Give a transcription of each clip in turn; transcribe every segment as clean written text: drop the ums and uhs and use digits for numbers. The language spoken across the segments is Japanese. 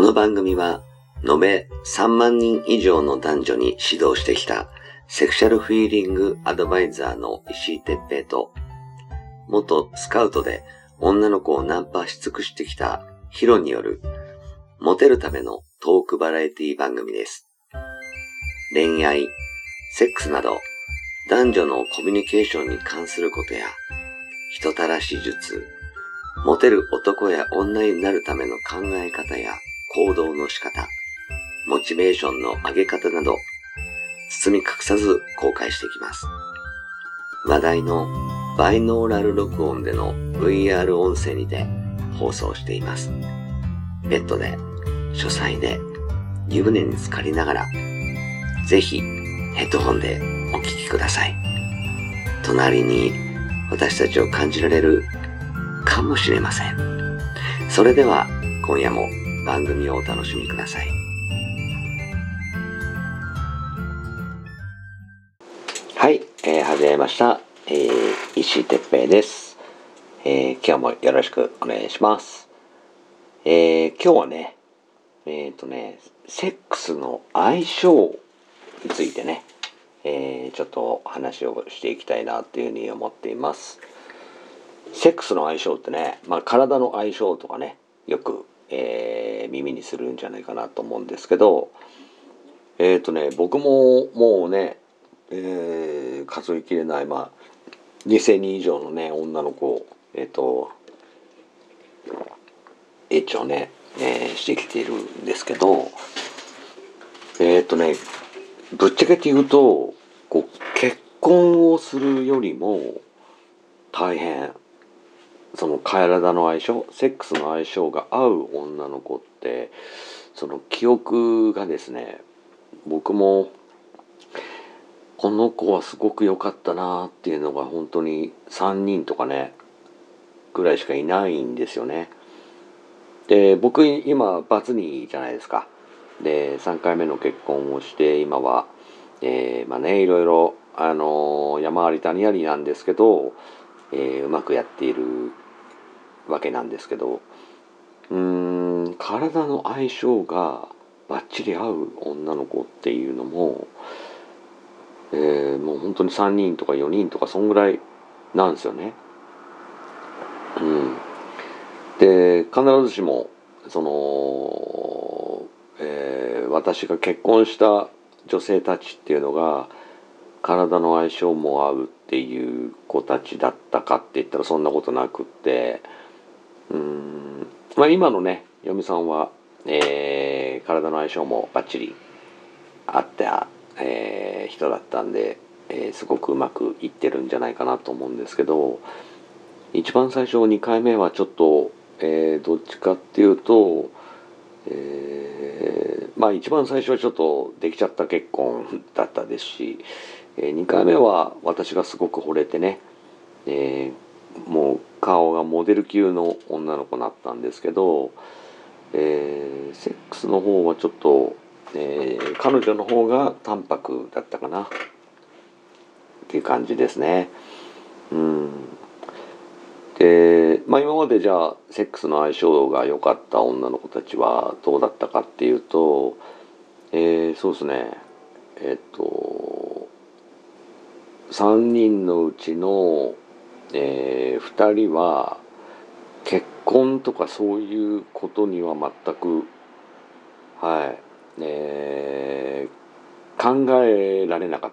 の番組は延べ3万人以上の男女に指導してきたセクシャルフィーリングアドバイザーの石井哲平と、元スカウトで女の子をナンパし尽くしてきたヒロによるモテるためのトークバラエティ番組です。恋愛、セックスなど男女のコミュニケーションに関することや人たらし術、モテる男や女になるための考え方や行動の仕方、モチベーションの上げ方など包み隠さず公開していきます。話題のバイノーラル録音での VR 音声にて放送しています。ベッドで、書斎で、湯船に浸かりながら、ぜひヘッドホンでお聞きください。隣に私たちを感じられるかもしれません。それでは今夜も番組をお楽しみください。はい、始めました。石井哲平です。今日もよろしくお願いします。今日はね、セックスの相性についてね、ちょっと話をしていきたいなというふうに思っています。セックスの相性ってね、体の相性とかね、よく、耳にするんじゃないかなと思うんですけど、僕ももうね、数えきれない2000人以上のね女の子をエッチをね、してきているんですけど、ぶっちゃけて言うと結婚をするよりも大変、その体の相性、セックスの相性が合う女の子って、その記憶がですね、僕もこの子はすごく良かったなっていうのが本当に3人とかねぐらいしかいないんですよね。で、僕今バツ2じゃないですか。で、3回目の結婚をして今は、いろいろ山あり谷ありなんですけど、うまくやっているわけなんですけど、体の相性がバッチリ合う女の子っていうのも、もう本当に3人とか4人とかそんぐらいなんですよね。で、必ずしもその、私が結婚した女性たちっていうのが体の相性も合うっていう子たちだったかって言ったらそんなことなくって、今のね嫁さんは、体の相性もバッチリあった、人だったんで、すごくうまくいってるんじゃないかなと思うんですけど、一番最初2回目はちょっと、どっちかっていうと、一番最初はちょっとできちゃった結婚だったですし、2回目は私がすごく惚れてね、もう顔がモデル級の女の子になったんですけど、セックスの方はちょっと、彼女の方が淡白だったかなっていう感じですね。で、今までじゃあセックスの相性が良かった女の子たちはどうだったかっていうと、そうですね、3人のうちの、2人は結婚とかそういうことには全く、考えられなかった。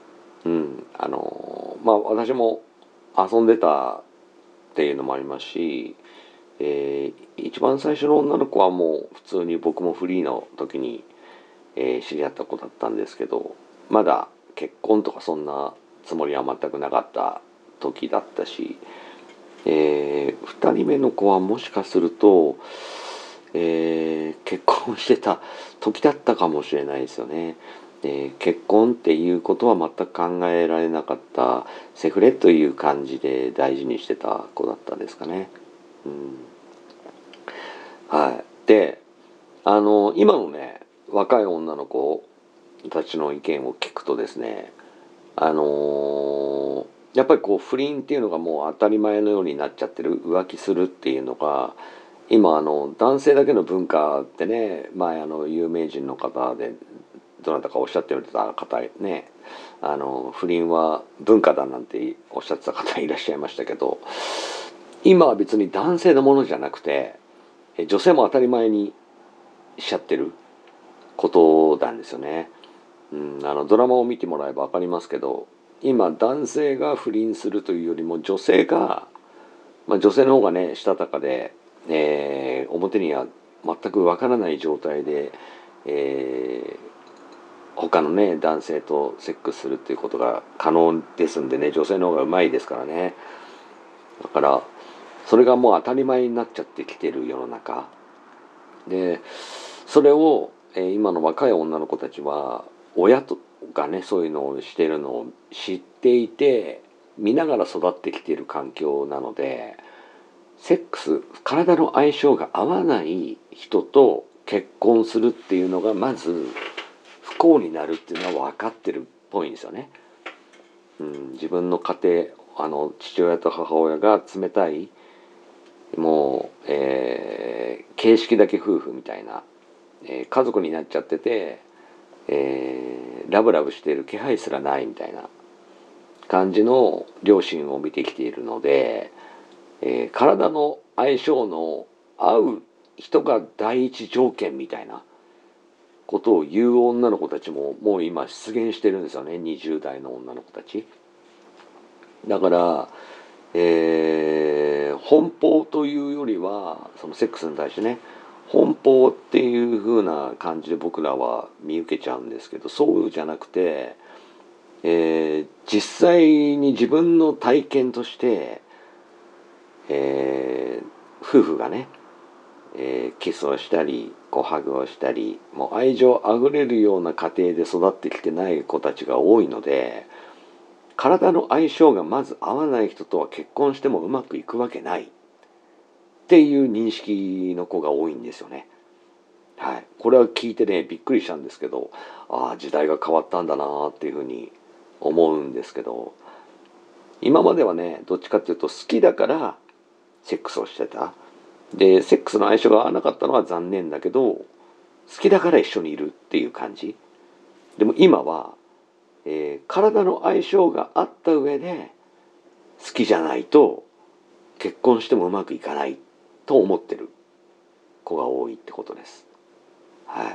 私も遊んでたっていうのもありますし、一番最初の女の子はもう普通に僕もフリーの時に、知り合った子だったんですけど、まだ結婚とかそんなつもりは全くなかった時だったし、2人目の子はもしかすると、結婚してた時だったかもしれないですよね。結婚っていうことは全く考えられなかった、セフレという感じで大事にしてた子だったですかね。で、今のね若い女の子たちの意見を聞くとですね、やっぱり不倫っていうのがもう当たり前のようになっちゃってる、浮気するっていうのが、 今男性だけの文化ってね、前有名人の方でどなたかおっしゃってた方ね、不倫は文化だなんておっしゃってた方いらっしゃいましたけど、今は別に男性のものじゃなくて女性も当たり前にしちゃってることなんですよね。ドラマを見てもらえば分かりますけど、今男性が不倫するというよりも女性が、女性の方がねしたたかで、表には全く分からない状態で、他のね男性とセックスするっていうことが可能ですんでね、女性の方がうまいですからね。だからそれがもう当たり前になっちゃってきてる世の中で、それを、今の若い女の子たちは親とがねそういうのをしてるのを知っていて見ながら育ってきている環境なので、セックス、体の相性が合わない人と結婚するっていうのがまず不幸になるっていうのは分かってるっぽいんですよね。自分の家庭、父親と母親が冷たい、もう、形式だけ夫婦みたいな、家族になっちゃってて、ラブラブしている気配すらないみたいな感じの両親を見てきているので、体の相性の合う人が第一条件みたいなことを言う女の子たちももう今出現してるんですよね、20代の女の子たち。だから、奔放というよりはそのセックスに対してね、奔放っていう風な感じで僕らは見受けちゃうんですけど、そうじゃなくて、実際に自分の体験として、夫婦がね、キスをしたりハグをしたり、もう愛情あふれるような家庭で育ってきてない子たちが多いので、体の相性がまず合わない人とは結婚してもうまくいくわけないっていう認識の子が多いんですよね。はい、これは聞いてねびっくりしたんですけど、ああ時代が変わったんだなっていうふうに思うんですけど、今まではねどっちかっていうと好きだからセックスをしてた。でセックスの相性が合わなかったのは残念だけど好きだから一緒にいるっていう感じ。でも今は、体の相性があった上で好きじゃないと結婚してもうまくいかないと思ってる子が多いってことです。はい。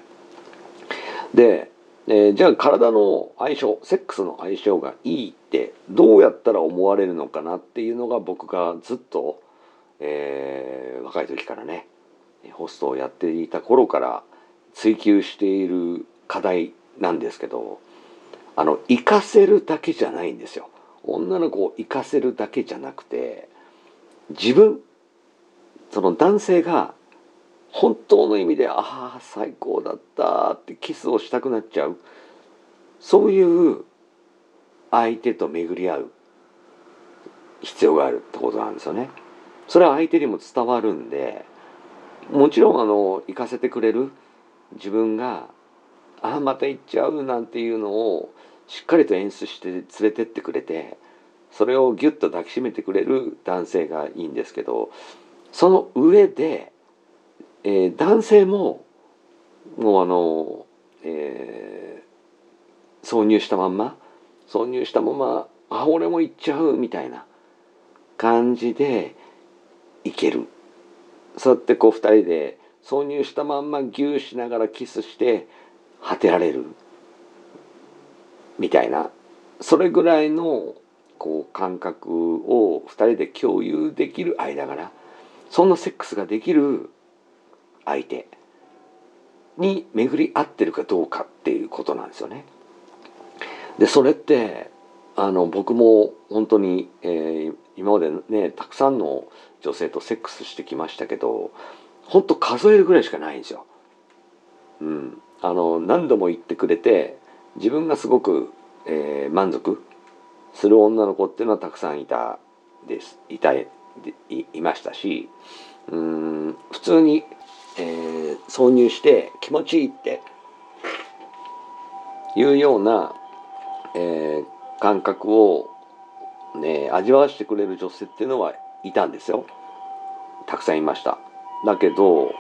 で、じゃあ体の相性、セックスの相性がいいってどうやったら思われるのかなっていうのが僕がずっと、若い時からねホストをやっていた頃から追求している課題なんですけど、活かせるだけじゃないんですよ。女の子を活かせるだけじゃなくて、自分、その男性が本当の意味でああ最高だったってキスをしたくなっちゃう、そういう相手と巡り合う必要があるってことなんですよね。それは相手にも伝わるんで、もちろん行かせてくれる自分がああまた行っちゃうなんていうのをしっかりと演出して連れてってくれて、それをギュッと抱きしめてくれる男性がいいんですけど、その上で、男性ももう挿入したまんま挿入したまま俺も行っちゃうみたいな感じでいける。そうやってこう二人で挿入したまんまギューしながらキスして果てられるみたいな、それぐらいのこう感覚を二人で共有できる間柄、そんなセックスができる相手に巡り合ってるかどうかっていうことなんですよね。でそれって僕も本当に、今までねたくさんの女性とセックスしてきましたけど、本当数えるぐらいしかないんですよ。何度も言ってくれて自分がすごく、満足する女の子っていうのはたくさんいましたし、普通に、挿入して気持ちいいっていうような、感覚を、ね、味わわせてくれる女性っていうのはいたんですよ。たくさんいました。 だけど、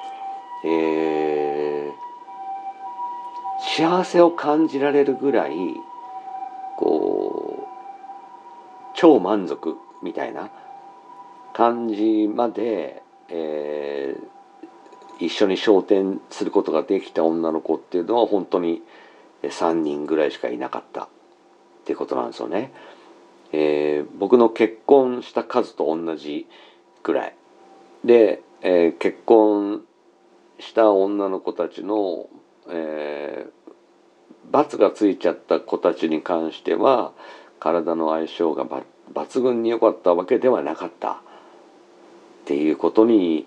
幸せを感じられるぐらいこう超満足みたいな感じまで、一緒に昇天することができた女の子っていうのは本当に3人ぐらいしかいなかったっていうことなんですよね。僕の結婚した数と同じぐらいで、結婚した女の子たちの、罰がついちゃった子たちに関しては体の相性が抜群に良かったわけではなかったっていうことに、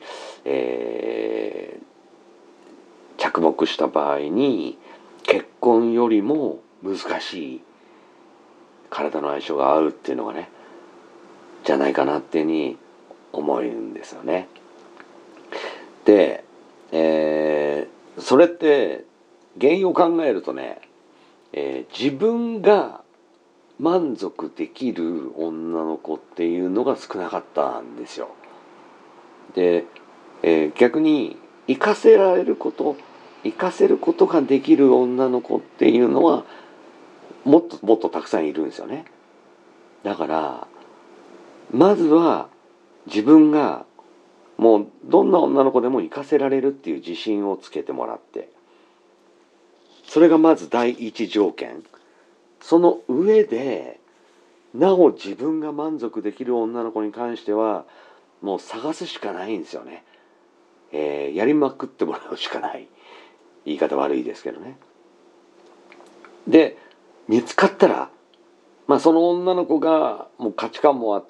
着目した場合に結婚よりも難しい体の相性が合うっていうのがねじゃないかなっていうふうに思うんですよね。で、それって原因を考えるとね、自分が満足できる女の子っていうのが少なかったんですよ。で、逆に生かせることができる女の子っていうのはもっともっとたくさんいるんですよね。だからまずは自分がもうどんな女の子でも生かせられるっていう自信をつけてもらって、それがまず第一条件。その上でなお自分が満足できる女の子に関してはもう探すしかないんですよね。やりまくってもらうしかない。言い方悪いですけどね。で見つかったら、その女の子がもう価値観もあって、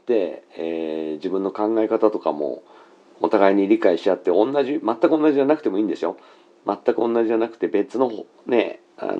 自分の考え方とかもお互いに理解し合って全く同じじゃなくてもいいんですよ。全く同じじゃなくて別のね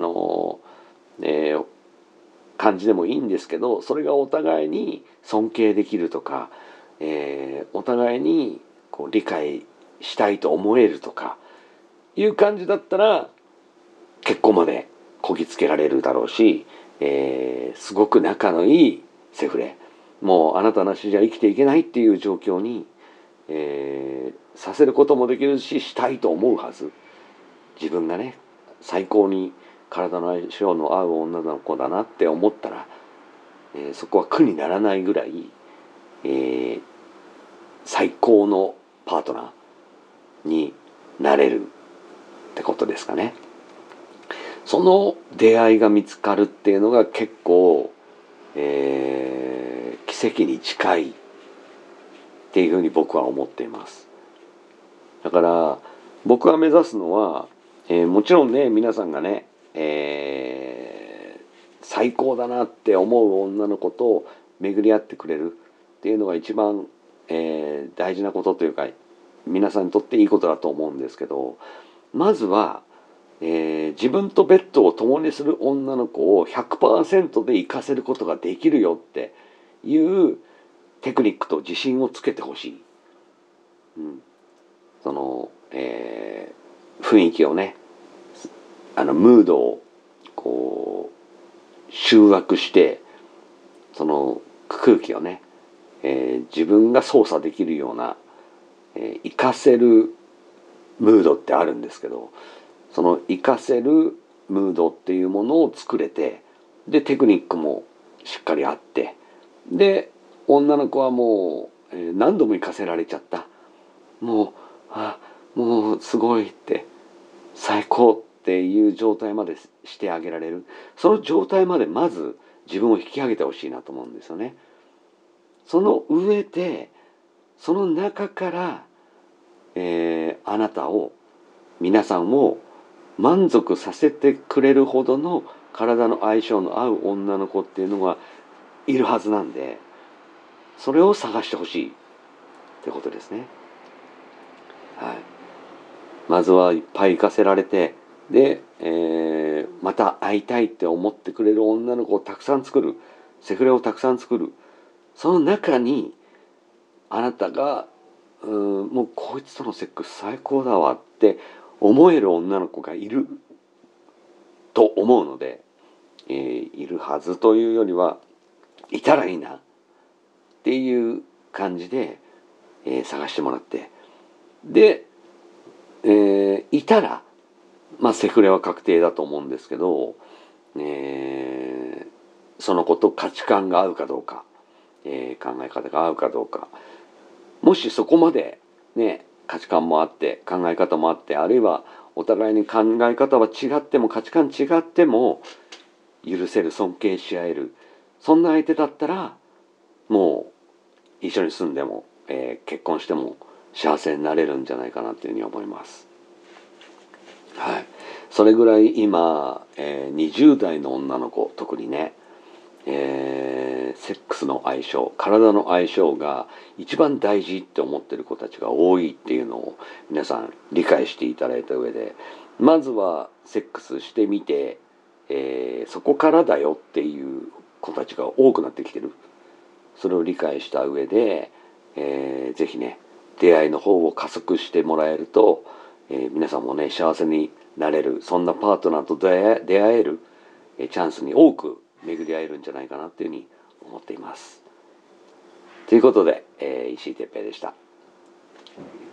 感じでもいいんですけど、それがお互いに尊敬できるとか、お互いにこう理解したいと思えるとかいう感じだったら結婚までこぎつけられるだろうし、すごく仲のいいセフレ、もうあなたなしじゃ生きていけないっていう状況に、させることもできるししたいと思うはず。自分がね最高に体の相性の合う女の子だなって思ったら、そこは苦にならないぐらい、最高のパートナーになれるってことですかね。その出会いが見つかるっていうのが結構、奇跡に近いっていうふうに僕は思っています。だから僕が目指すのは、もちろんね皆さんがね、最高だなって思う女の子と巡り合ってくれるっていうのが一番、大事なことというか皆さんにとっていいことだと思うんですけど、まずは、自分とベッドを共にする女の子を 100% で活かせることができるよっていうテクニックと自信をつけてほしい。その、雰囲気をねムードをこう集約してその空気をね、自分が操作できるような、活かせるムードってあるんですけど、その活かせるムードっていうものを作れて、でテクニックもしっかりあって、で女の子はもう、何度も活かせられちゃった、もうすごいって最高っていう状態までしてあげられる、その状態までまず自分を引き上げてほしいなと思うんですよね。その上でその中から、あなたを皆さんを満足させてくれるほどの体の相性の合う女の子っていうのがいるはずなんで、それを探してほしいってことですね。はい。まずはいっぱい行かせられて、で、また会いたいって思ってくれる女の子をたくさん作る、セフレをたくさん作る。その中にあなたがもうこいつとのセックス最高だわって思える女の子がいると思うので、いるはずというよりはいたらいいなっていう感じで、探してもらって、でいたら、セフレは確定だと思うんですけど、その子と価値観が合うかどうか、考え方が合うかどうか、もしそこまでね、価値観もあって考え方もあって、あるいはお互いに考え方は違っても価値観違っても許せる、尊敬し合える、そんな相手だったらもう一緒に住んでも、結婚しても幸せになれるんじゃないかなというふうに思います。はい。それぐらい今、20代の女の子特にね、セックスの相性、体の相性が一番大事って思ってる子たちが多いっていうのを皆さん理解していただいた上で、まずはセックスしてみて、そこからだよっていう子たちが多くなってきてる。それを理解した上で、ぜひね、出会いの方を加速してもらえると、皆さんもね、幸せになれる、そんなパートナーと出会える、チャンスに多く巡り合えるんじゃないかなっていうふうに思っています。ということで、石井哲平でした。